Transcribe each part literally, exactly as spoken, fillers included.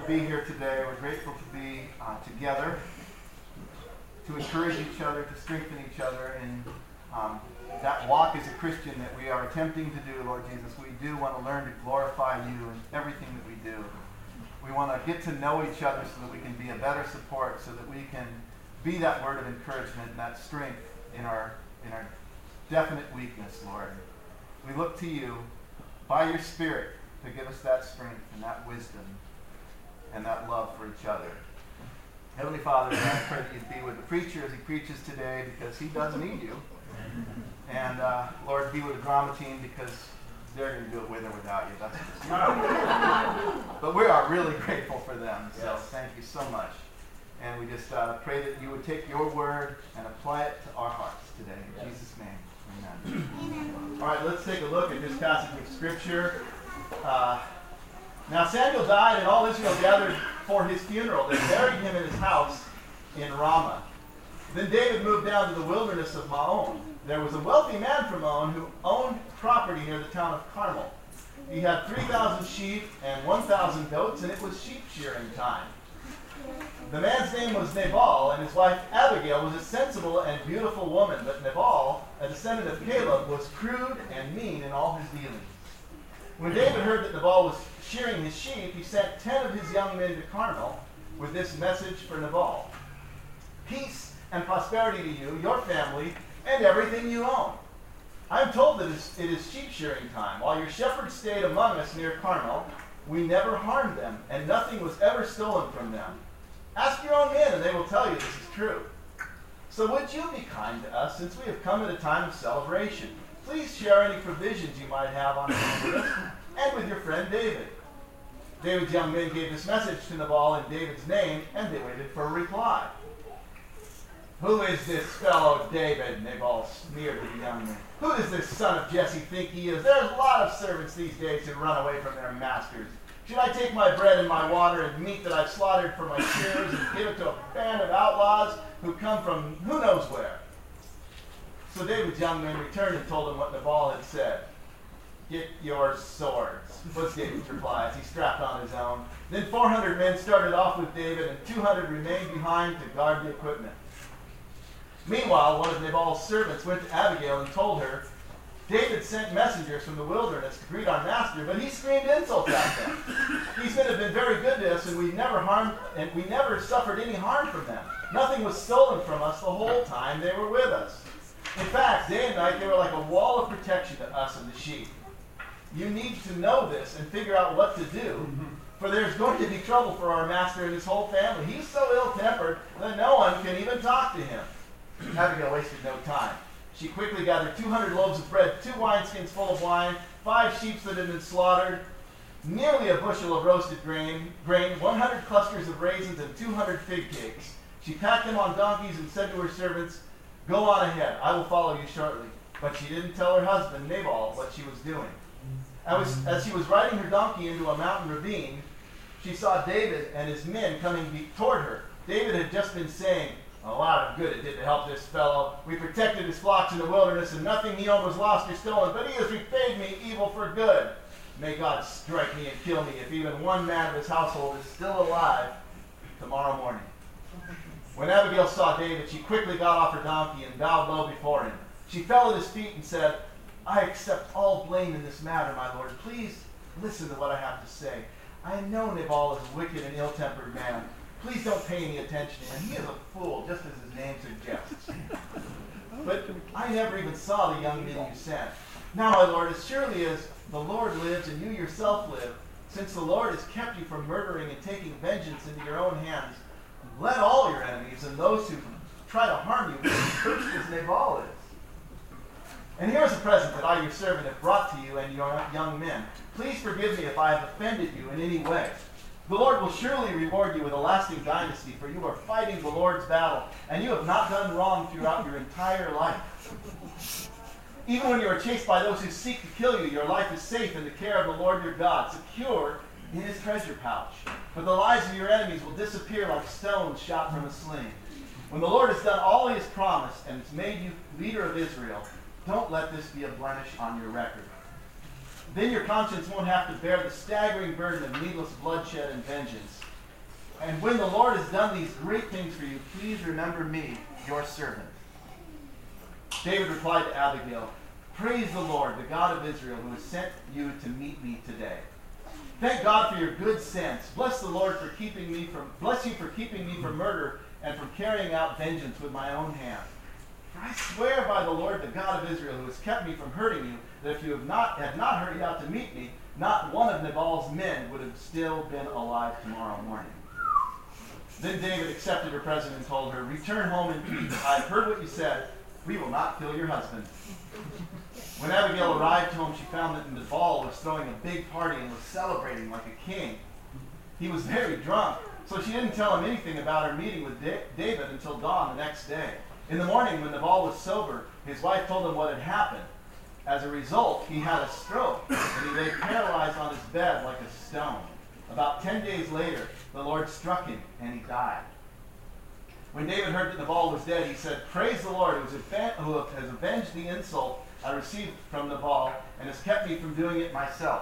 be here today. We're grateful to be uh, together, to encourage each other, to strengthen each other in um, that walk as a Christian that we are attempting to do, Lord Jesus. We do want to learn to glorify you in everything that we do. We want to get to know each other so that we can be a better support, so that we can be that word of encouragement and that strength in our in our definite weakness, Lord. We look to you by your Spirit to give us that strength and that wisdom and that love for each other. Heavenly Father, I pray that you'd be with the preacher as he preaches today, because he does need you. And uh, Lord, be with the drama team, because they're going to do it with or without you. That's just But we are really grateful for them. So yes. Thank you so much. And we just uh, pray that you would take your word and apply it to our hearts today. In yes. Jesus' name, amen. Amen. All right, let's take a look at this passage of Scripture. Uh, now Samuel died, and all Israel gathered for his funeral. They buried him in his house in Ramah. Then David moved down to the wilderness of Maon. There was a wealthy man from Maon who owned property near the town of Carmel. He had three thousand sheep and one thousand goats, and it was sheep shearing time. The man's name was Nabal, and his wife Abigail was a sensible and beautiful woman. But Nabal, a descendant of Caleb, was crude and mean in all his dealings. When David heard that Nabal was shearing his sheep, he sent ten of his young men to Carmel with this message for Nabal: peace and prosperity to you, your family, and everything you own. I am told that it is sheep shearing time. While your shepherds stayed among us near Carmel, we never harmed them, and nothing was ever stolen from them. Ask your own men, and they will tell you this is true. So would you be kind to us, since we have come at a time of celebration? Please share any provisions you might have on hand with us and with your friend David. David's young men gave this message to Nabal in David's name, and they waited for a reply. Who is this fellow David? Nabal sneered at the young men. Who does this son of Jesse think he is? There's a lot of servants these days who run away from their masters. Should I take my bread and my water and meat that I've slaughtered for my shearers and give it to a band of outlaws who come from who knows where? So David's young men returned and told him what Nabal had said. Get your swords, was David's reply as he strapped on his own. Then four hundred men started off with David, and two hundred remained behind to guard the equipment. Meanwhile, one of Nabal's servants went to Abigail and told her, David sent messengers from the wilderness to greet our master, but he screamed insults at them. These men have been very good to us, and we never harmed, and we never suffered any harm from them. Nothing was stolen from us the whole time they were with us. In fact, day and night they were like a wall of protection to us and the sheep. You need to know this and figure out what to do, for there's going to be trouble for our master and his whole family. He's so ill-tempered that no one can even talk to him. Abigail wasted no time. She quickly gathered two hundred loaves of bread, two wineskins full of wine, five sheep that had been slaughtered, nearly a bushel of roasted grain, grain, one hundred clusters of raisins, and two hundred fig cakes. She packed them on donkeys and said to her servants, go on ahead, I will follow you shortly. But she didn't tell her husband, Nabal, what she was doing. As, as she was riding her donkey into a mountain ravine, she saw David and his men coming be- toward her. David had just been saying, a lot of good it did to help this fellow. We protected his flocks in the wilderness, and nothing he owned was lost or stolen, but he has repaid me evil for good. May God strike me and kill me if even one man of his household is still alive tomorrow morning. When Abigail saw David, she quickly got off her donkey and bowed low before him. She fell at his feet and said, I accept all blame in this matter, my lord. Please listen to what I have to say. I know Nabal is a wicked and ill-tempered man. Please don't pay any attention to him. He is a fool, just as his name suggests. But I never even saw the young men you sent. Now, my lord, as surely as the Lord lives and you yourself live, since the Lord has kept you from murdering and taking vengeance into your own hands, let all your enemies and those who try to harm you be cursed as Nabal is. And here's a present that I, your servant, have brought to you and your young men. Please forgive me if I have offended you in any way. The Lord will surely reward you with a lasting dynasty, for you are fighting the Lord's battle, and you have not done wrong throughout your entire life. Even when you are chased by those who seek to kill you, your life is safe in the care of the Lord your God, secure in his treasure pouch. But the lives of your enemies will disappear like stones shot from a sling. When the Lord has done all he has promised and has made you leader of Israel, don't let this be a blemish on your record. Then your conscience won't have to bear the staggering burden of needless bloodshed and vengeance. And when the Lord has done these great things for you, please remember me, your servant. David replied to Abigail, praise the Lord, the God of Israel, who has sent you to meet me today. Thank God for your good sense. Bless the Lord for keeping me from, bless you for keeping me from murder and from carrying out vengeance with my own hand. For I swear by the Lord, the God of Israel, who has kept me from hurting you, that if you have not, had not hurried out to meet me, not one of Nabal's men would have still been alive tomorrow morning. Then David accepted her present and told her, return home in peace. I have heard what you said. We will not kill your husband. When Abigail arrived home, she found that Nabal was throwing a big party and was celebrating like a king. He was very drunk, so she didn't tell him anything about her meeting with Da- David until dawn the next day. In the morning, when Nabal was sober, his wife told him what had happened. As a result, he had a stroke, and he lay paralyzed on his bed like a stone. About ten days later, the Lord struck him, and he died. When David heard that Nabal was dead, he said, praise the Lord, who has avenged the insult I received from Nabal, and has kept me from doing it myself.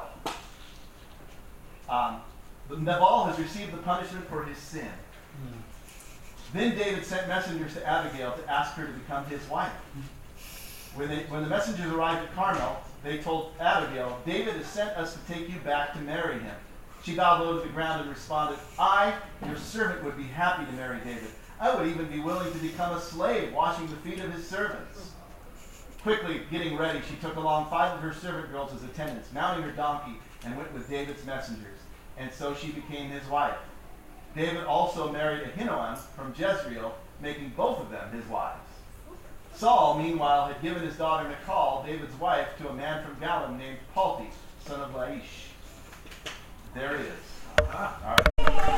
Um, Nabal has received the punishment for his sin. Mm. Then David sent messengers to Abigail to ask her to become his wife. When, they, when the messengers arrived at Carmel, they told Abigail, David has sent us to take you back to marry him. She bowed low to the ground and responded, I, your servant, would be happy to marry David. I would even be willing to become a slave, washing the feet of his servants. Quickly getting ready, she took along five of her servant girls as attendants, mounting her donkey, and went with David's messengers. And so she became his wife. David also married Ahinoam from Jezreel, making both of them his wives. Saul, meanwhile, had given his daughter Michal, David's wife, to a man from Galim named Palti, son of Laish. There it is. All right.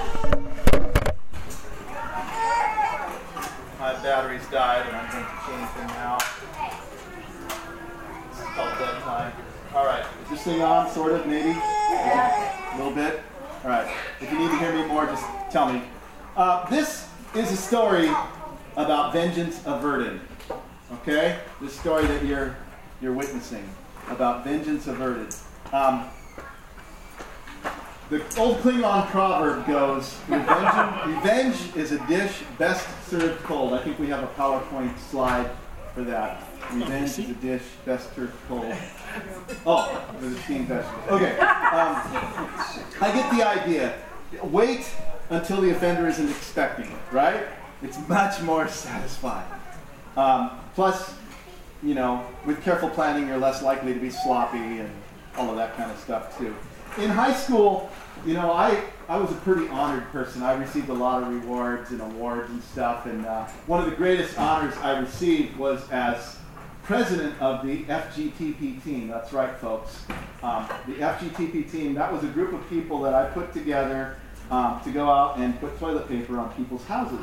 My batteries died, and I'm going to change them now. This is called bedtime. All right. Is this thing on, sort of, maybe? Yeah. A little bit? All right. If you need to hear me more, just tell me. Uh, this is a story about vengeance averted. Okay? This story that you're you're witnessing about vengeance averted. Um, the old Klingon proverb goes, revenge, revenge is a dish best served cold. I think we have a PowerPoint slide for that. Revenge is a dish best served cold. Oh, for the steamed vegetables. Okay. Um, I get the idea. Wait until the offender isn't expecting it, right? It's much more satisfying. Um, plus, you know, with careful planning, you're less likely to be sloppy and all of that kind of stuff, too. In high school, you know, I, I was a pretty honored person. I received a lot of rewards and awards and stuff, and uh, one of the greatest honors I received was as president of the F G T P team. That's right, folks. Um, the F G T P team, that was a group of people that I put together um, to go out and put toilet paper on people's houses.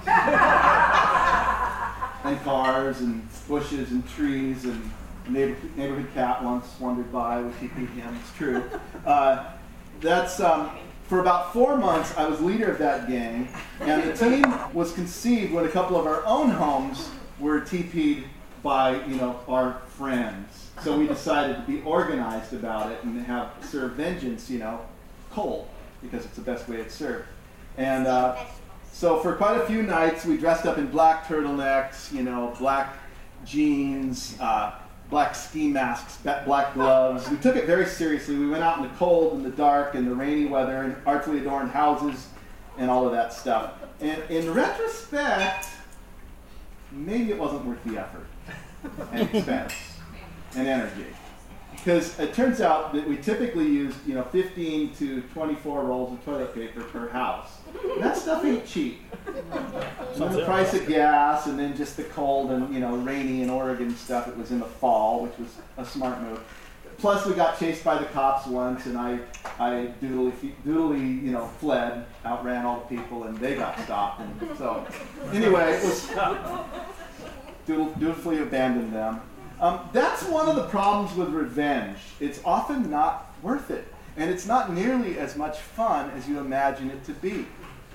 And cars and bushes and trees, and a neighbor, neighborhood cat once wandered by with T P him. It's true. Uh, that's um, for about four months. I was leader of that gang, and the team was conceived when a couple of our own homes were T P'd by you know our friends. So we decided to be organized about it and have serve vengeance, you know, cold, because it's the best way it's served. And uh, So for quite a few nights, we dressed up in black turtlenecks, you know, black jeans, uh, black ski masks, black gloves. We took it very seriously. We went out in the cold and the dark and the rainy weather and artfully adorned houses and all of that stuff. And in retrospect, maybe it wasn't worth the effort and expense and energy. Because it turns out that we typically use, you know, fifteen to twenty-four rolls of toilet paper per house. And that stuff ain't cheap. And then the price of gas, and then just the cold and, you know, rainy in Oregon stuff. It was in the fall, which was a smart move. Plus, we got chased by the cops once, and I, I doodly, doodly, you know, fled, outran all the people, and they got stopped. And so, anyway, it was doodle, dutifully abandoned them. Um, that's one of the problems with revenge. It's often not worth it, and it's not nearly as much fun as you imagine it to be.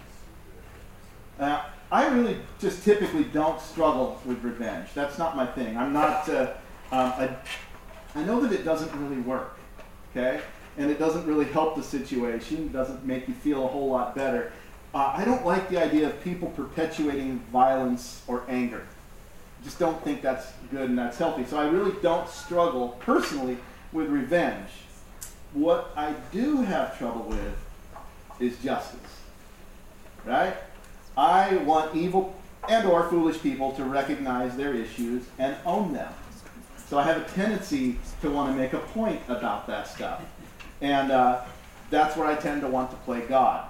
Uh, I really just typically don't struggle with revenge. That's not my thing. I'm not. Uh, um, I, I know that it doesn't really work, okay, and it doesn't really help the situation. It doesn't make you feel a whole lot better. uh, I don't like the idea of people perpetuating violence or anger. I just don't think that's good and that's healthy. So I really don't struggle personally with revenge. What I do have trouble with is justice. Right? I want evil and or foolish people to recognize their issues and own them. So I have a tendency to want to make a point about that stuff. And uh, that's where I tend to want to play God.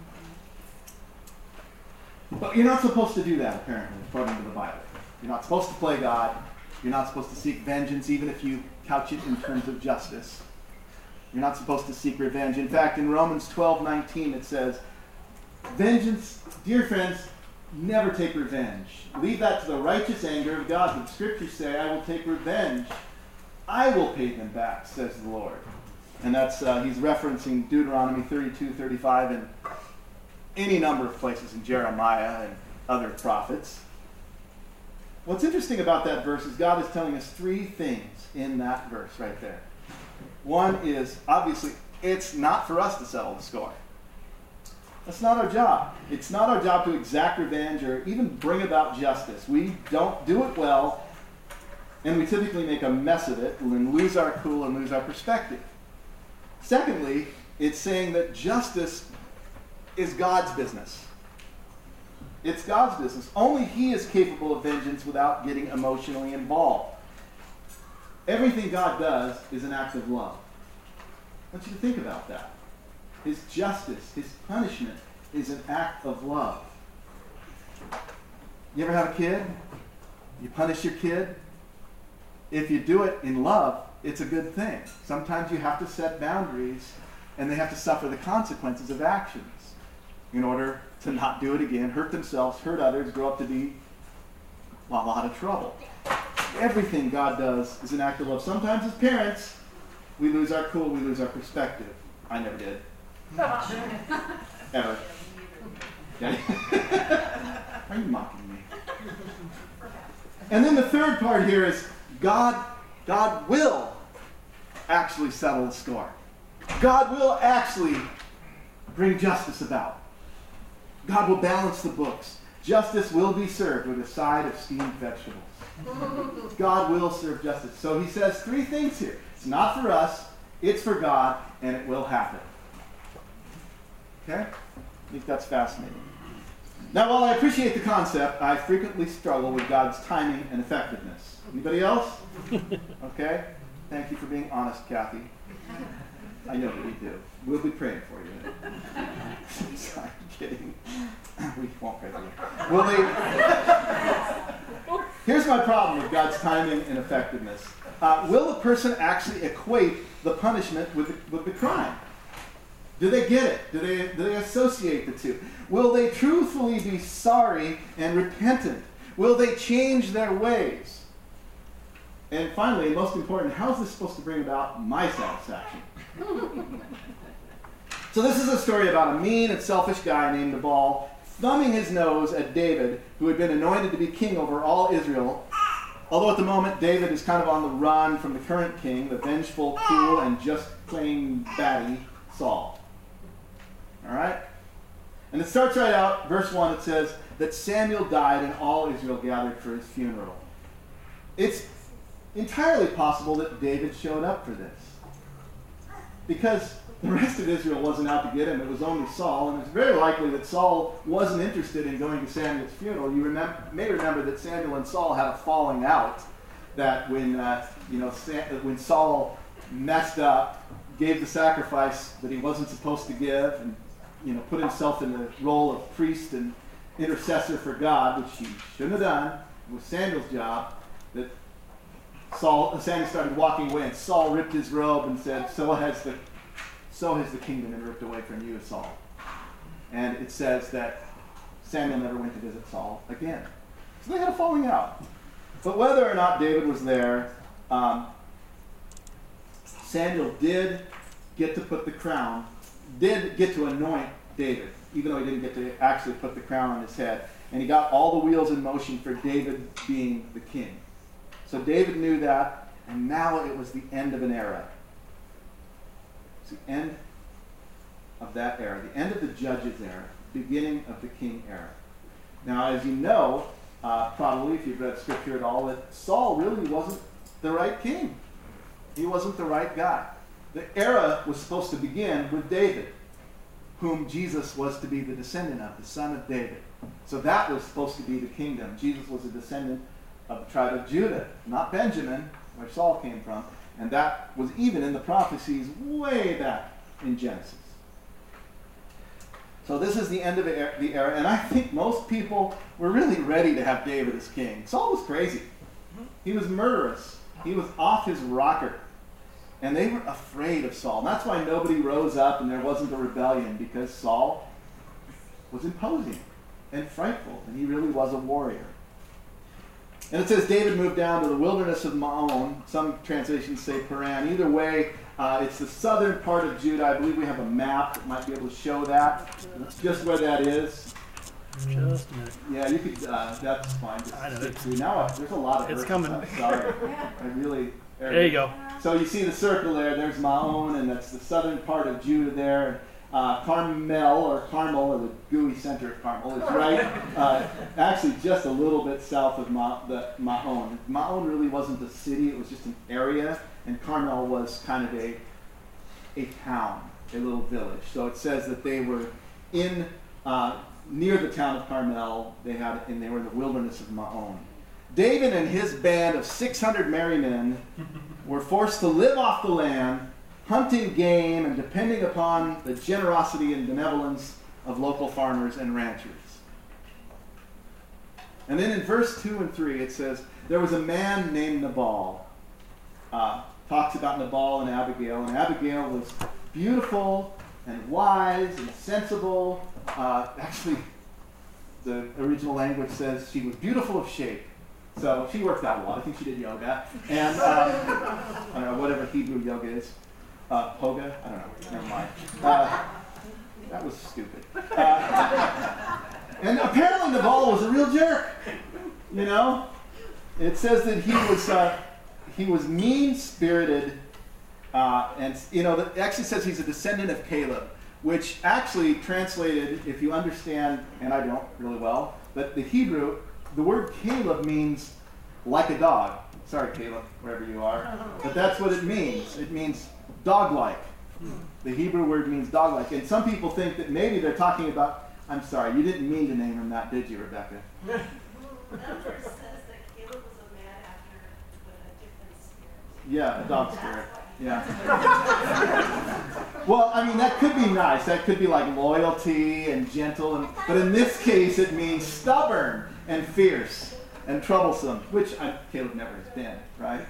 But you're not supposed to do that, apparently, according to the Bible. You're not supposed to play God. You're not supposed to seek vengeance, even if you couch it in terms of justice. You're not supposed to seek revenge. In fact, in Romans twelve nineteen, it says, vengeance, dear friends, never take revenge. Leave that to the righteous anger of God. The scriptures say, I will take revenge. I will pay them back, says the Lord. And that's, uh, he's referencing Deuteronomy thirty-two, thirty-five, and any number of places in Jeremiah and other prophets. What's interesting about that verse is God is telling us three things in that verse right there. One is, obviously, it's not for us to settle the score. That's not our job. It's not our job to exact revenge or even bring about justice. We don't do it well, and we typically make a mess of it and lose our cool and lose our perspective. Secondly, it's saying that justice is God's business. It's God's business. Only He is capable of vengeance without getting emotionally involved. Everything God does is an act of love. I want you to think about that. His justice, His punishment is an act of love. You ever have a kid? You punish your kid? If you do it in love, it's a good thing. Sometimes you have to set boundaries, and they have to suffer the consequences of actions in order to not do it again, hurt themselves, hurt others, grow up to be a lot of trouble. Everything God does is an act of love. Sometimes as parents, we lose our cool, we lose our perspective. I never did. Ever. Okay. Are you mocking me? And then the third part here is God, God will actually settle the score. God will actually bring justice about. God will balance the books. Justice will be served with a side of steamed vegetables. God will serve justice. So he says three things here. It's not for us, it's for God, and it will happen. Okay? I think that's fascinating. Now, while I appreciate the concept, I frequently struggle with God's timing and effectiveness. Anybody else? Okay? Thank you for being honest, Kathy. I know that we do. We'll be praying for you. Sorry, I'm kidding. We won't pray for you. Will they? Here's my problem with God's timing and effectiveness. Uh, will the person actually equate the punishment with the, with the crime? Do they get it? Do they, do they associate the two? Will they truthfully be sorry and repentant? Will they change their ways? And finally, and most important, how is this supposed to bring about my satisfaction? So this is a story about a mean and selfish guy named Nabal thumbing his nose at David, who had been anointed to be king over all Israel. Although at the moment David is kind of on the run from the current king, the vengeful, cruel, and just plain batty Saul. All right? And it starts right out, verse one, it says that Samuel died and all Israel gathered for his funeral. It's entirely possible that David showed up for this, because the rest of Israel wasn't out to get him. It was only Saul, and it's very likely that Saul wasn't interested in going to Samuel's funeral. You remember, may remember that Samuel and Saul had a falling out, that when uh, you know Sam, when Saul messed up, gave the sacrifice that he wasn't supposed to give, and you know put himself in the role of priest and intercessor for God, which he shouldn't have done. It was Samuel's job. That Saul, Samuel started walking away, and Saul ripped his robe and said, "So has the So has the kingdom been ripped away from you, Saul." And it says that Samuel never went to visit Saul again. So they had a falling out. But whether or not David was there, um, Samuel did get to put the crown, did get to anoint David, even though he didn't get to actually put the crown on his head. And he got all the wheels in motion for David being the king. So David knew that, and now it was the end of an era. The end of that era, the end of the judges era, beginning of the king era. Now, as you know, uh, probably if you've read Scripture at all, that Saul really wasn't the right king. He wasn't the right guy. The era was supposed to begin with David, whom Jesus was to be the descendant of, the son of David. So that was supposed to be the kingdom. Jesus was a descendant of the tribe of Judah, not Benjamin, where Saul came from. And that was even in the prophecies way back in Genesis. So this is the end of the era, and I think most people were really ready to have David as king. Saul was crazy. He was murderous. He was off his rocker. And they were afraid of Saul. And that's why nobody rose up and there wasn't a rebellion, because Saul was imposing and frightful, and he really was a warrior. And it says David moved down to the wilderness of Maon. Some translations say Paran. Either way, uh, it's the southern part of Judah. I believe we have a map that might be able to show that. Just where that is. Just a minute. Yeah, you could, uh, that's fine. Just I know. stick through. Now I- there's a lot of It's earth coming. stuff. Sorry. I really... There you go. So you see the circle there. There's Maon, and that's the southern part of Judah there. Uh, Carmel, or Carmel, or the gooey center of Carmel, is right, uh, actually just a little bit south of Ma- the Maon. Maon really wasn't a city, it was just an area, and Carmel was kind of a, a town, a little village. So it says that they were in, uh, near the town of Carmel, they had, and they were in the wilderness of Maon. David and his band of six hundred merry men were forced to live off the land, hunting game and depending upon the generosity and benevolence of local farmers and ranchers. And then in verse two and three it says, there was a man named Nabal. Uh, talks about Nabal and Abigail, and Abigail was beautiful and wise and sensible. Uh, actually, the original language says she was beautiful of shape. So she worked out a lot. I think she did yoga. And uh, I don't know, whatever Hebrew yoga is. Uh, Hoga? I don't know. Never mind. Uh, that was stupid. Uh, and apparently Nabal was a real jerk. You know? It says that he was uh, he was mean-spirited. Uh, and, you know, it actually says he's a descendant of Caleb, which actually translated, if you understand, and I don't really well, but the Hebrew, the word Caleb means like a dog. Sorry, Caleb, wherever you are. But that's what it means. It means dog-like. The Hebrew word means dog-like. And some people think that maybe they're talking about, I'm sorry, you didn't mean to name him that, did you, Rebecca? That verse says that Caleb was a man after with a different spirit. Yeah, a dog spirit. Yeah. Well, I mean, that could be nice. That could be like loyalty and gentle. And, but in this case, it means stubborn and fierce and troublesome, which I, Caleb never has been, right?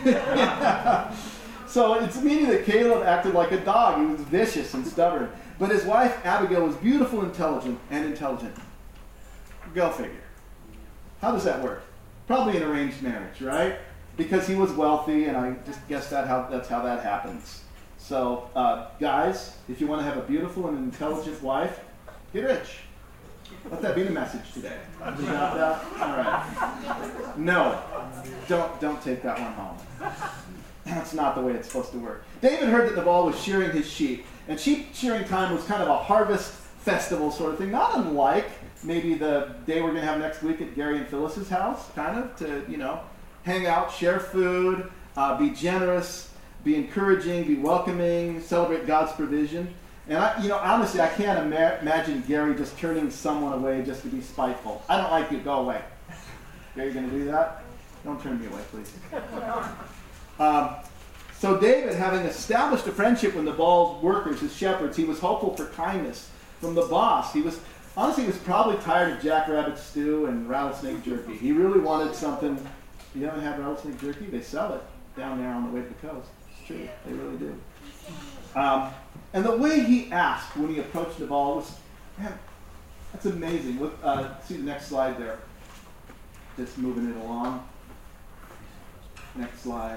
So it's meaning that Caleb acted like a dog. He was vicious and stubborn. But his wife, Abigail, was beautiful, intelligent, and intelligent. Go figure. How does that work? Probably an arranged marriage, right? Because he was wealthy, and I just guess that how that's how that happens. So, uh, guys, if you want to have a beautiful and intelligent wife, get rich. Let that be the message today. Is that that? All right. No, don't don't take that one home. That's not the way it's supposed to work. David heard that Nabal was shearing his sheep, and sheep shearing time was kind of a harvest festival sort of thing, not unlike maybe the day we're going to have next week at Gary and Phyllis's house, kind of to, you know, hang out, share food, uh, be generous, be encouraging, be welcoming, celebrate God's provision. And, I, you know, honestly, I can't ima- imagine Gary just turning someone away just to be spiteful. I don't like you, go away. Gary, you going to do that? Don't turn me away, please. Um, so David, having established a friendship with Nabal's workers, his shepherds, he was hopeful for kindness from the boss. He was, honestly, he was probably tired of jackrabbit stew and rattlesnake jerky. He really wanted something. You haven't had rattlesnake jerky? They sell it down there on the way to the coast. It's true. They really do. Um, and the way he asked when he approached Nabal was, man, that's amazing. Look, uh, see the next slide there. Just moving it along. Next slide.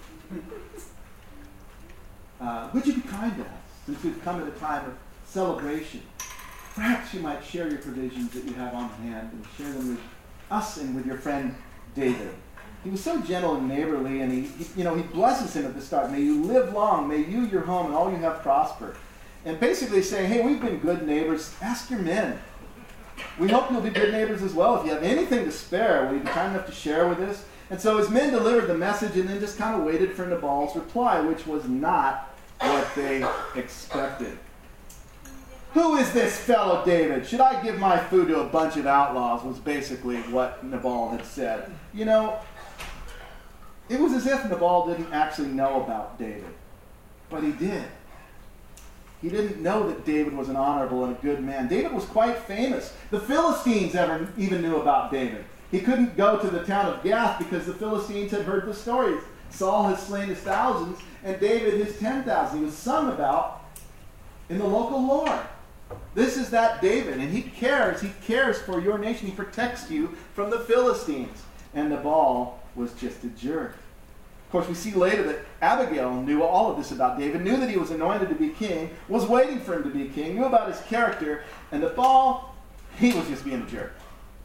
Uh, would you be kind to us, since we've come at a time of celebration? Perhaps you might share your provisions that you have on hand and share them with us and with your friend David. He was so gentle and neighborly, and he, he, you know, he blesses him at the start. May you live long. May you, your home, and all you have prosper. and basically saying, hey, we've been good neighbors. Ask your men. We hope you'll be good neighbors as well. If you have anything to spare, will you be kind enough to share with us? And so his men delivered the message and then just kind of waited for Nabal's reply, which was not what they expected. Who is this fellow David? Should I give my food to a bunch of outlaws? Was basically what Nabal had said. You know, it was as if Nabal didn't actually know about David. But he did. He didn't know that David was an honorable and a good man. David was quite famous. The Philistines ever even knew about David. He couldn't go to the town of Gath because the Philistines had heard the stories. Saul has slain his thousands, and David his ten thousand. He was sung about in the local lore. This is that David, and he cares. He cares for your nation. He protects you from the Philistines. And Nabal was just a jerk. Of course, we see later that Abigail knew all of this about David, knew that he was anointed to be king, was waiting for him to be king, knew about his character, and Nabal, he was just being a jerk.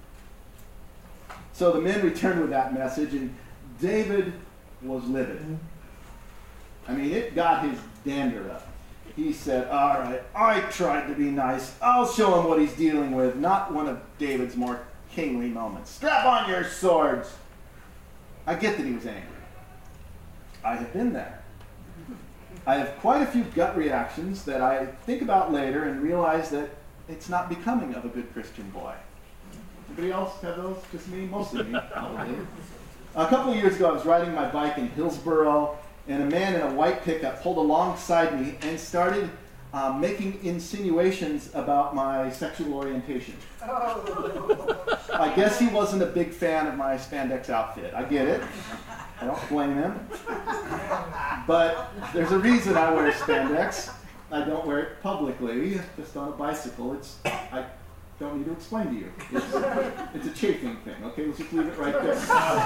So the men returned with that message, and David was livid. I mean, it got his dander up. He said, all right, I tried to be nice. I'll show him what he's dealing with. Not one of David's more kingly moments. Strap on your swords. I get that he was angry. I have been there. I have quite a few gut reactions that I think about later and realize that it's not becoming of a good Christian boy. Anybody else have those? Just me? Mostly me, probably. A couple of years ago, I was riding my bike in Hillsboro, and a man in a white pickup pulled alongside me and started uh, making insinuations about my sexual orientation. Oh. I guess he wasn't a big fan of my spandex outfit. I get it. I don't blame him. But there's a reason I wear spandex. I don't wear it publicly, just on a bicycle. It's I don't need to explain to you. It's, it's a chafing thing. Okay, let's just leave it right there.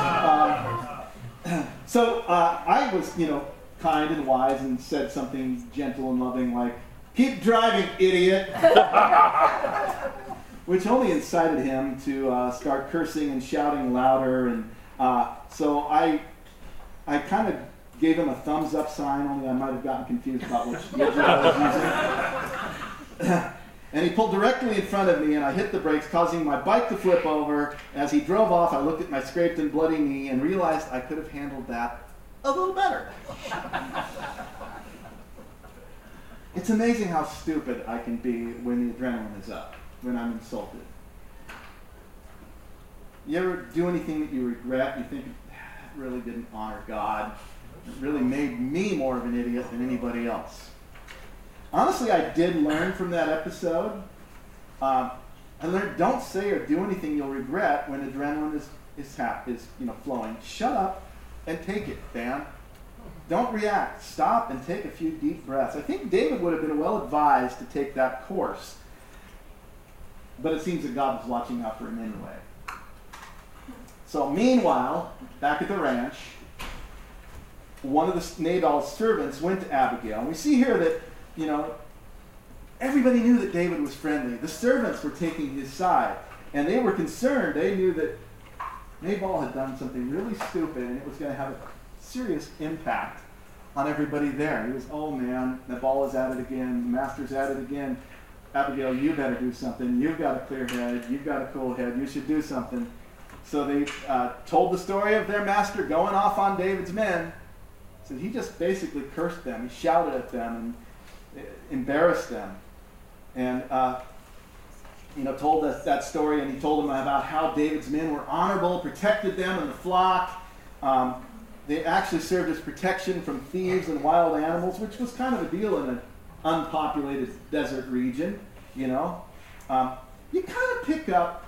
Um, so uh, I was, you know, kind and wise and said something gentle and loving like, "Keep driving, idiot," which only incited him to uh, start cursing and shouting louder. And uh, so I, I kind of gave him a thumbs up sign. Only I might have gotten confused about which widget I was using. And he pulled directly in front of me, and I hit the brakes, causing my bike to flip over. As he drove off, I looked at my scraped and bloody knee and realized I could have handled that a little better. It's amazing how stupid I can be when the adrenaline is up, when I'm insulted. You ever do anything that you regret? You think, that really didn't honor God. It really made me more of an idiot than anybody else. Honestly, I did learn from that episode. Um, I learned, don't say or do anything you'll regret when adrenaline is is, hap- is you know flowing. Shut up and take it, Dan. Don't react. Stop and take a few deep breaths. I think David would have been well advised to take that course, but it seems that God was watching out for him anyway. So meanwhile, back at the ranch, one of the Nabal's servants went to Abigail, and we see here that, you know, everybody knew that David was friendly. The servants were taking his side, and they were concerned. They knew that Nabal had done something really stupid, and it was going to have a serious impact on everybody there. He was, oh man, Nabal is at it again. The master's at it again. Abigail, you better do something. You've got a clear head. You've got a cool head. You should do something. So they uh, told the story of their master going off on David's men. So he just basically cursed them. He shouted at them and embarrassed them, and uh, you know, told us that story. And he told them about how David's men were honorable, protected them and the flock. Um, they actually served as protection from thieves and wild animals, which was kind of a deal in an unpopulated desert region. You know, um, you kind of pick up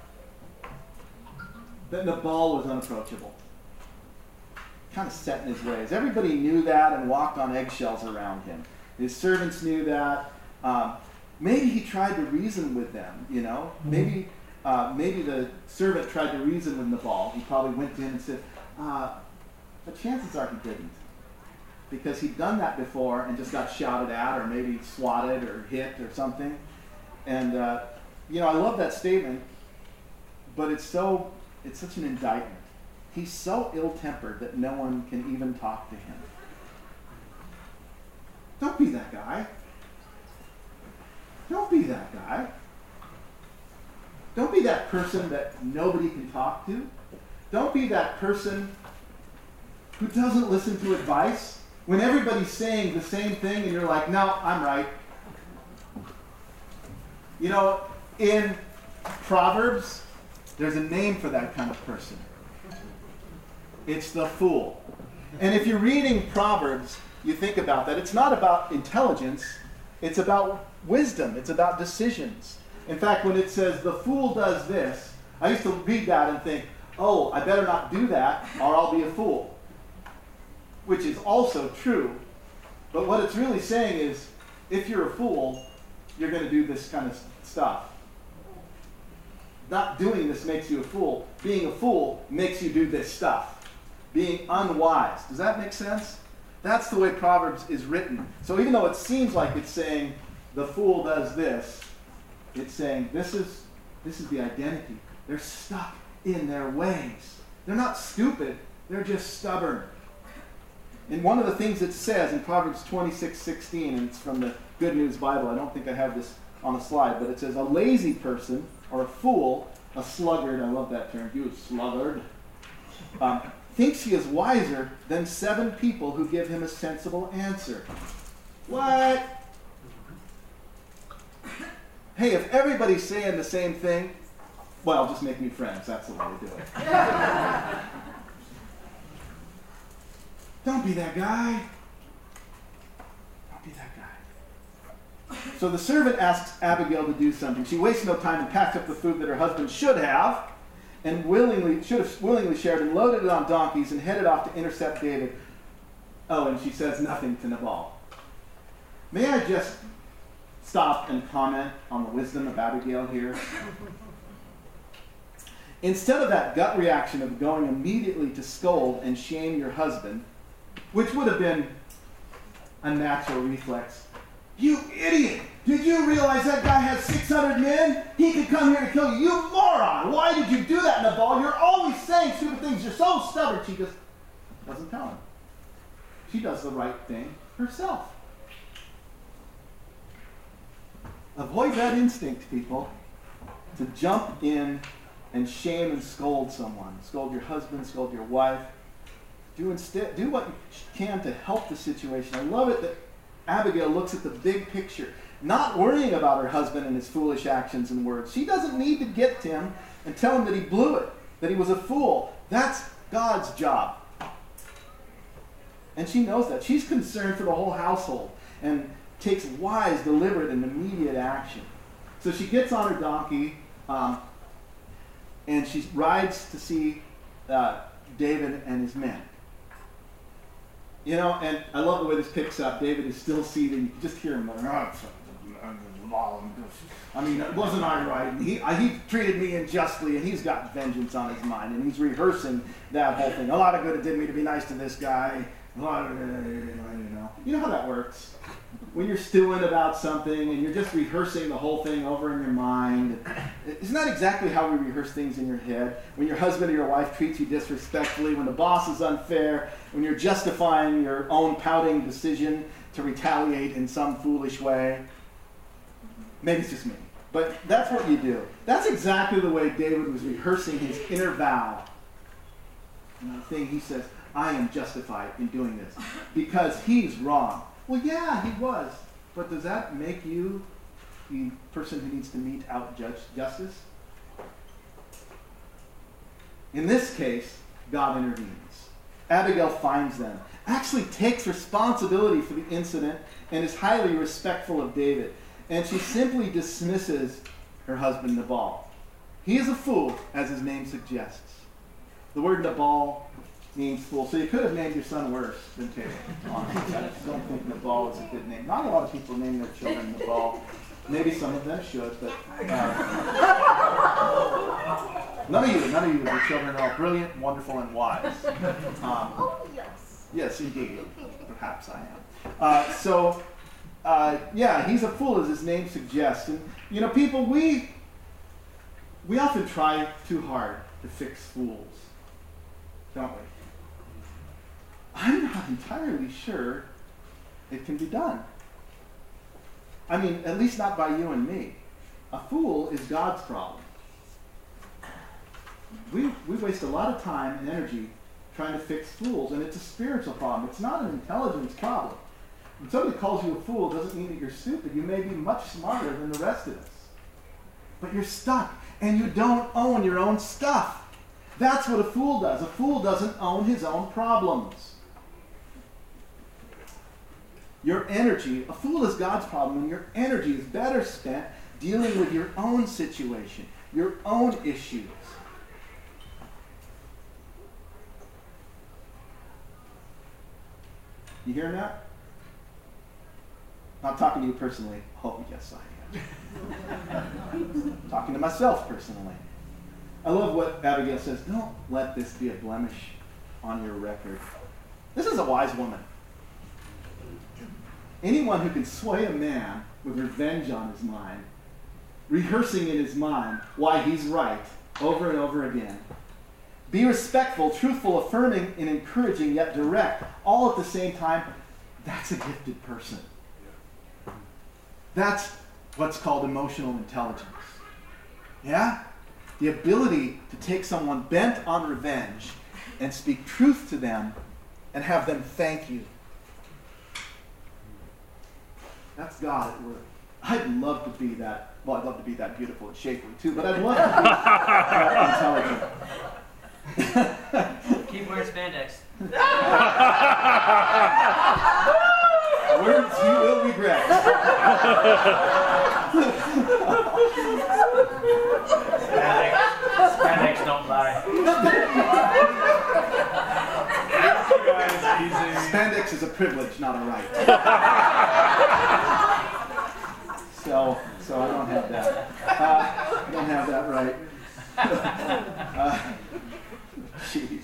that Nabal was unapproachable, kind of set in his ways. Everybody knew that and walked on eggshells around him. His servants knew that. Um, maybe he tried to reason with them, you know. Maybe uh, maybe the servant tried to reason with Nabal. He probably went to him and said, uh, but chances are he didn't. Because he'd done that before and just got shouted at or maybe swatted or hit or something. And, uh, you know, I love that statement, but it's so, it's such an indictment. He's so ill-tempered that no one can even talk to him. Don't be that guy. Don't be that guy. Don't be that person that nobody can talk to. Don't be that person who doesn't listen to advice when everybody's saying the same thing and you're like, no, I'm right. You know, in Proverbs, there's a name for that kind of person. It's the fool. And if you're reading Proverbs, you think about that. It's not about intelligence. It's about wisdom. It's about decisions. In fact, when it says, the fool does this, I used to read that and think, oh, I better not do that or I'll be a fool. Which is also true. But what it's really saying is, if you're a fool, you're going to do this kind of stuff. Not doing this makes you a fool. Being a fool makes you do this stuff. Being unwise. Does that make sense? That's the way Proverbs is written. So even though it seems like it's saying, the fool does this, it's saying, this is, this is the identity. They're stuck in their ways. They're not stupid. They're just stubborn. And one of the things it says in Proverbs twenty-six sixteen, and it's from the Good News Bible, I don't think I have this on the slide, but it says, a lazy person, or a fool, a sluggard, I love that term, you sluggard, um, thinks he is wiser than seven people who give him a sensible answer. What? Hey, if everybody's saying the same thing, well, just make new friends. That's the way to do it. Don't be that guy. Don't be that guy. So the servant asks Abigail to do something. She wastes no time and packs up the food that her husband should have and willingly should have willingly shared and loaded it on donkeys and headed off to intercept David. Oh, and she says nothing to Nabal. May I just stop and comment on the wisdom of Abigail here? Instead of that gut reaction of going immediately to scold and shame your husband, which would have been a natural reflex. You idiot! Did you realize that guy had six hundred men? He could come here to kill you. You moron! Why did you do that, Nabal? You're always saying stupid things. You're so stubborn. She just doesn't tell him. She does the right thing herself. Avoid that instinct, people, to jump in and shame and scold someone. Scold your husband, scold your wife. Do instead, do what you can to help the situation. I love it that Abigail looks at the big picture, not worrying about her husband and his foolish actions and words. She doesn't need to get to him and tell him that he blew it, that he was a fool. That's God's job. And she knows that. She's concerned for the whole household and takes wise, deliberate, and immediate action. So she gets on her donkey, um, and she rides to see uh, David and his men. You know, and I love the way this picks up. David is still seated. You can just hear him going, I mean, wasn't I right? He, I, he treated me unjustly, and he's got vengeance on his mind, and he's rehearsing that whole thing. A lot of good it did me to be nice to this guy. A lot of, you know. You know how that works? When you're stewing about something and you're just rehearsing the whole thing over in your mind. Isn't that exactly how we rehearse things in your head? When your husband or your wife treats you disrespectfully, when the boss is unfair, when you're justifying your own pouting decision to retaliate in some foolish way. Maybe it's just me. But that's what you do. That's exactly the way David was rehearsing his inner vow. And the thing he says, I am justified in doing this because he's wrong. Well, yeah, he was. But does that make you the person who needs to mete out judge, justice? In this case, God intervenes. Abigail finds them, actually takes responsibility for the incident, and is highly respectful of David. And she simply dismisses her husband, Nabal. He is a fool, as his name suggests. The word Nabal means fool. So you could have named your son worse than Caleb. Honestly, I just don't think Nabal is a good name. Not a lot of people name their children Nabal. Maybe some of them should, but uh, none of you, none of you, your children are all brilliant, wonderful, and wise. Um, Oh, yes. yes, indeed. Perhaps I am. Uh, so, uh, yeah, he's a fool, as his name suggests. And you know, people, we we often try too hard to fix fools, don't we? I'm not entirely sure it can be done. I mean, at least not by you and me. A fool is God's problem. We, we waste a lot of time and energy trying to fix fools, and it's a spiritual problem. It's not an intelligence problem. When somebody calls you a fool, it doesn't mean that you're stupid. You may be much smarter than the rest of us. But you're stuck, and you don't own your own stuff. That's what a fool does. A fool doesn't own his own problems. Your energy, a fool is God's problem, and your energy is better spent dealing with your own situation, your own issues. You hearing that? Not talking to you personally. Oh, yes, I am. Talking to myself personally. I love what Abigail says. Don't let this be a blemish on your record. This is a wise woman. Anyone who can sway a man with revenge on his mind, rehearsing in his mind why he's right over and over again. Be respectful, truthful, affirming, and encouraging, yet direct, all at the same time. That's a gifted person. That's what's called emotional intelligence. Yeah? The ability to take someone bent on revenge and speak truth to them and have them thank you. That's God at work. I'd love to be that. Well, I'd love to be that beautiful and shapely too, but I'd love to be that intelligent. Keep wearing spandex. Words you will regret. Spandex, spandex don't lie. Spandex is a privilege, not a right. so, so I don't have that. Uh, I don't have that right. uh, Jeez.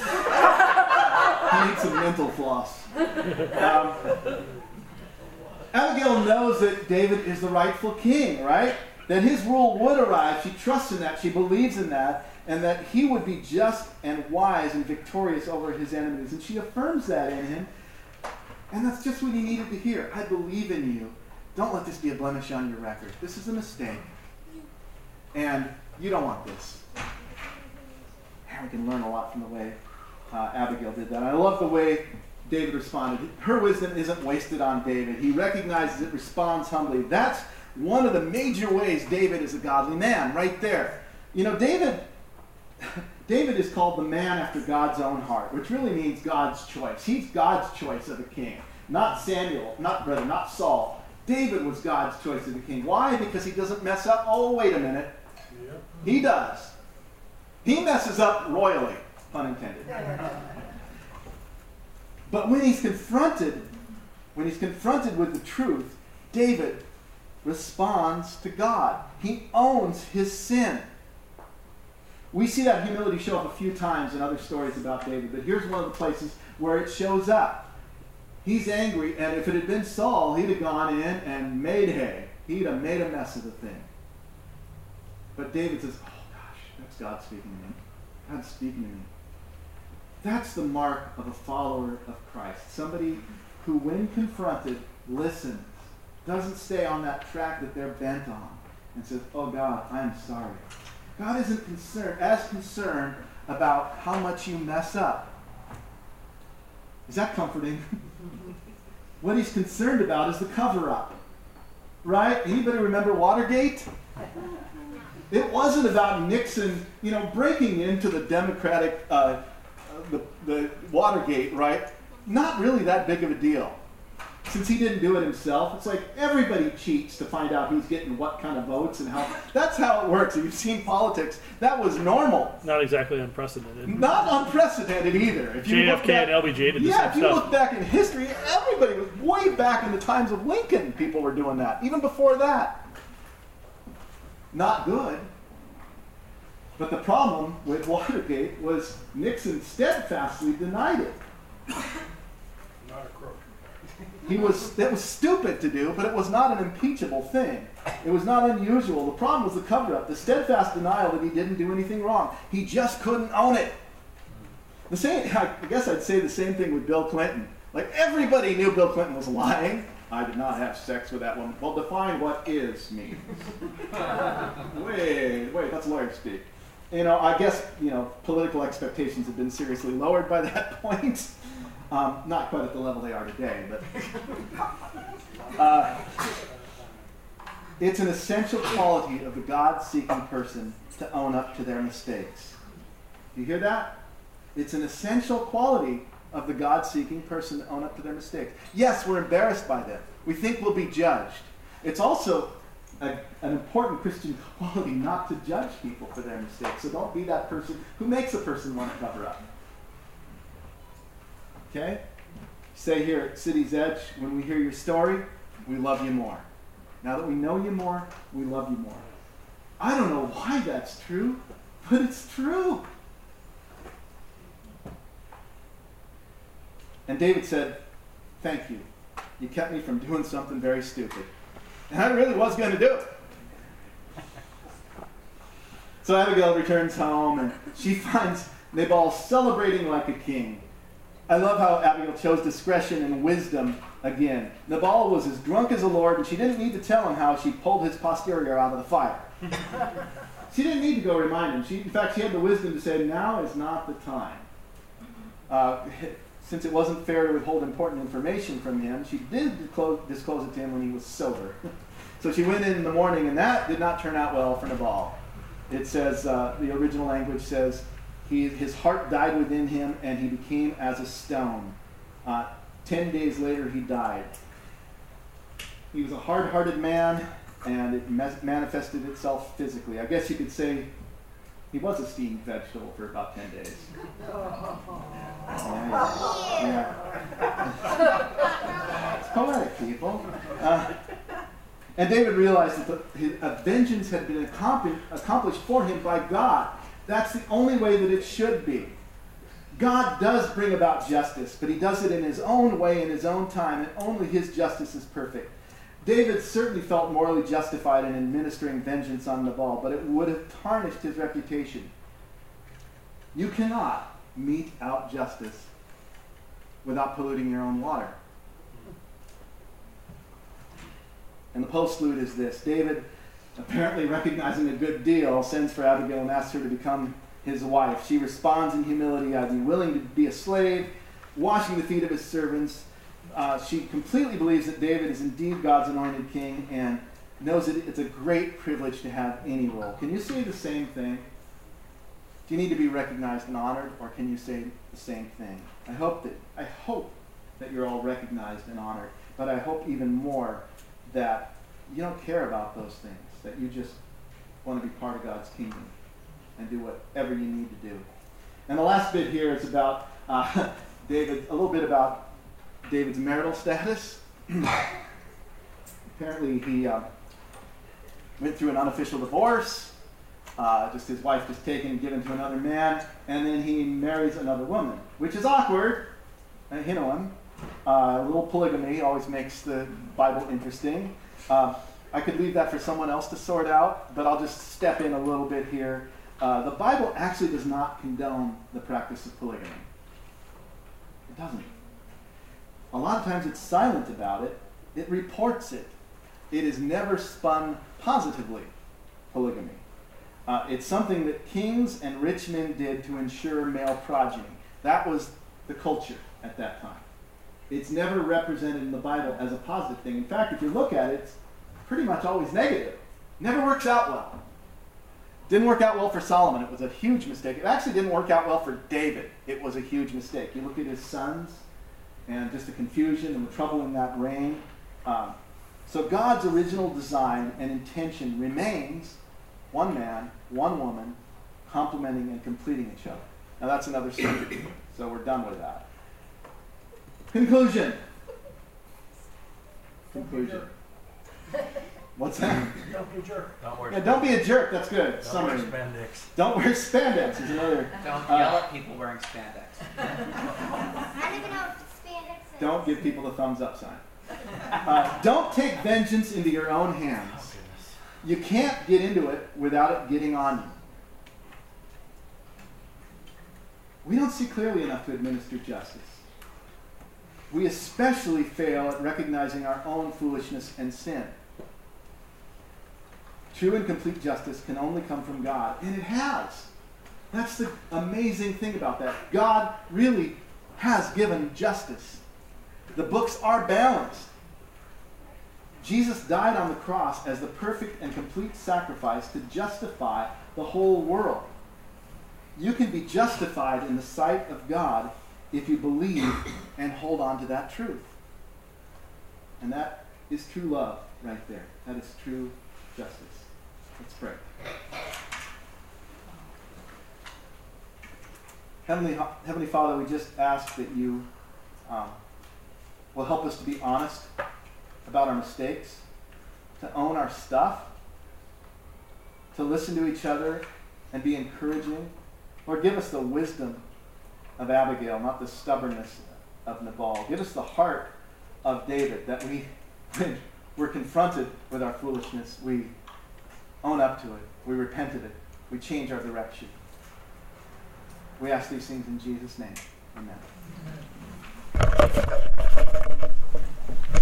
I need some mental floss. Um, Abigail knows that David is the rightful king, right? That his rule would arrive. She trusts in that. She believes in that. And that he would be just and wise and victorious over his enemies. And she affirms that in him. And that's just what he needed to hear. I believe in you. Don't let this be a blemish on your record. This is a mistake. And you don't want this. And we can learn a lot from the way uh, Abigail did that. I love the way David responded. Her wisdom isn't wasted on David. He recognizes it, responds humbly. That's one of the major ways David is a godly man, right there. You know, David, David is called the man after God's own heart, which really means God's choice. He's God's choice of a king, not Samuel, not brother, not Saul. David was God's choice of a king. Why? Because he doesn't mess up. Oh, wait a minute. Yep. He does. He messes up royally, pun intended. But when he's confronted, when he's confronted with the truth, David responds to God. He owns his sin. We see that humility show up a few times in other stories about David, but here's one of the places where it shows up. He's angry, and if it had been Saul, he'd have gone in and made hay. He'd have made a mess of the thing. But David says, oh gosh, that's God speaking to me. God's speaking to me. That's the mark of a follower of Christ. Somebody who, when confronted, listens. Doesn't stay on that track that they're bent on. And says, oh God, I'm sorry. God isn't concerned, as concerned about how much you mess up. Is that comforting? What he's concerned about is the cover-up. Right? Anybody remember Watergate? It wasn't about Nixon, you know, breaking into the Democratic, uh, the, the Watergate, right? Not really that big of a deal. Since he didn't do it himself, it's like everybody cheats to find out who's getting what kind of votes and how. That's how it works. If you've seen politics, that was normal. Not exactly unprecedented. Not unprecedented either. If you J F look K back, and L B J did the yeah, same if you stuff. look back in history, everybody was way back in the times of Lincoln. People were doing that. Even before that. Not good. But the problem with Watergate was Nixon steadfastly denied it. Not a crook. He was, that was stupid to do, but it was not an impeachable thing. It was not unusual. The problem was the cover-up, the steadfast denial that he didn't do anything wrong. He just couldn't own it. The same, I guess I'd say the same thing with Bill Clinton. Like, everybody knew Bill Clinton was lying. I did not have sex with that woman. Well, define what is means. wait, wait, that's lawyer speak. You know, I guess, you know, political expectations have been seriously lowered by that point. Um, not quite at the level they are today, but uh, it's an essential quality of the God-seeking person to own up to their mistakes. Do you hear that? It's an essential quality of the God-seeking person to own up to their mistakes. Yes, we're embarrassed by them. We think we'll be judged. It's also a, an important Christian quality not to judge people for their mistakes. So don't be that person who makes a person want to cover up. Okay? Say here at City's Edge, when we hear your story, we love you more. Now that we know you more, we love you more. I don't know why that's true, but it's true. And David said, thank you. You kept me from doing something very stupid. And I really was going to do it. So Abigail returns home, and she finds Nabal celebrating like a king. I love how Abigail chose discretion and wisdom again. Nabal was as drunk as a lord, and she didn't need to tell him how she pulled his posterior out of the fire. She didn't need to go remind him. She, in fact, she had the wisdom to say, now is not the time. Uh, since it wasn't fair to withhold important information from him, she did disclose, disclose it to him when he was sober. So she went in in the morning, and that did not turn out well for Nabal. It says, uh, the original language says, he, his heart died within him, and he became as a stone. Uh, ten days later, he died. He was a hard-hearted man, and it mes- manifested itself physically. I guess you could say he was a steamed vegetable for about ten days. Yeah, yeah. It's poetic, people. Uh, and David realized that the, his, a vengeance had been accomplished, accomplished for him by God. That's the only way that it should be. God does bring about justice, but he does it in his own way, in his own time, and only his justice is perfect. David certainly felt morally justified in administering vengeance on Nabal, but it would have tarnished his reputation. You cannot mete out justice without polluting your own water. And the postlude is this. David, apparently recognizing a good deal, sends for Abigail and asks her to become his wife. She responds in humility, I'd be willing to be a slave, washing the feet of his servants. Uh, she completely believes that David is indeed God's anointed king and knows that it's a great privilege to have any role. Can you say the same thing? Do you need to be recognized and honored, or can you say the same thing? I hope that I hope that you're all recognized and honored, but I hope even more that you don't care about those things, that you just want to be part of God's kingdom and do whatever you need to do. And the last bit here is about uh, David, a little bit about David's marital status. Apparently he uh, went through an unofficial divorce, uh, just his wife was taken and given to another man, and then he marries another woman, which is awkward. Uh, you know him. Uh, a little polygamy always makes the Bible interesting. Uh, I could leave that for someone else to sort out, but I'll just step in a little bit here. Uh, the Bible actually does not condone the practice of polygamy. It doesn't. A lot of times it's silent about it. It reports it. It is never spun positively, polygamy. Uh, it's something that kings and rich men did to ensure male progeny. That was the culture at that time. It's never represented in the Bible as a positive thing. In fact, if you look at it, it's pretty much always negative. Never works out well. Didn't work out well for Solomon. It was a huge mistake. It actually didn't work out well for David. It was a huge mistake. You look at his sons and just the confusion and the trouble in that reign. Um, so God's original design and intention remains one man, one woman, complementing and completing each other. Now that's another subject, so we're done with that. Conclusion. Conclusion. What's that? Don't be a jerk. Don't wear Yeah, don't be a jerk. That's good. Don't Summary. wear spandex. Don't wear spandex is another. Don't Uh, yell at people wearing spandex. I don't even know what spandex is. Don't give people the thumbs up sign. Uh, don't take vengeance into your own hands. You can't get into it without it getting on you. We don't see clearly enough to administer justice. we especially fail at recognizing our own foolishness and sin. True and complete justice can only come from God, and it has. That's the amazing thing about that. God really has given justice. The books are balanced. Jesus died on the cross as the perfect and complete sacrifice to justify the whole world. You can be justified in the sight of God if you believe and hold on to that truth. And that is true love right there. That is true justice. Let's pray. Heavenly, Heavenly Father, we just ask that you um, will help us to be honest about our mistakes, to own our stuff, to listen to each other and be encouraging. Lord, give us the wisdom of Abigail, not the stubbornness of Nabal. Give us the heart of David, that we, when we're confronted with our foolishness, we own up to it, we repent of it, we change our direction. We ask these things in Jesus' name. Amen.